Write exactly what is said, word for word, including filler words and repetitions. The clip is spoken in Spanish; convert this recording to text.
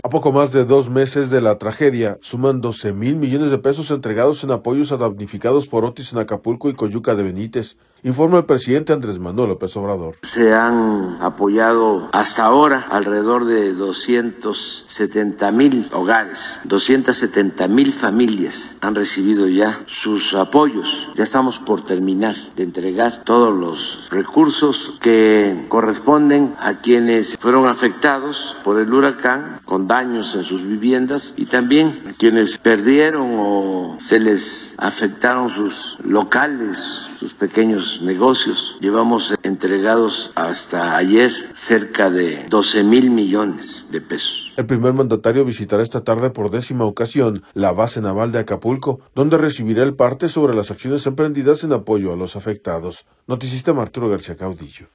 A poco más de dos meses de la tragedia, suman doce mil millones de pesos entregados en apoyos a damnificados por Otis en Acapulco y Coyuca de Benítez, informa el presidente Andrés Manuel López Obrador. Se han apoyado hasta ahora alrededor de doscientos setenta mil hogares, doscientas setenta mil familias han recibido ya sus apoyos. Ya estamos por terminar de entregar todos los recursos que corresponden a quienes fueron afectados por el huracán con daños en sus viviendas y también a quienes perdieron o se les afectaron sus locales, sus pequeños negocios. Llevamos entregados hasta ayer cerca de doce mil millones de pesos. El primer mandatario visitará esta tarde por décima ocasión la base naval de Acapulco, donde recibirá el parte sobre las acciones emprendidas en apoyo a los afectados. Noticista Arturo García Caudillo.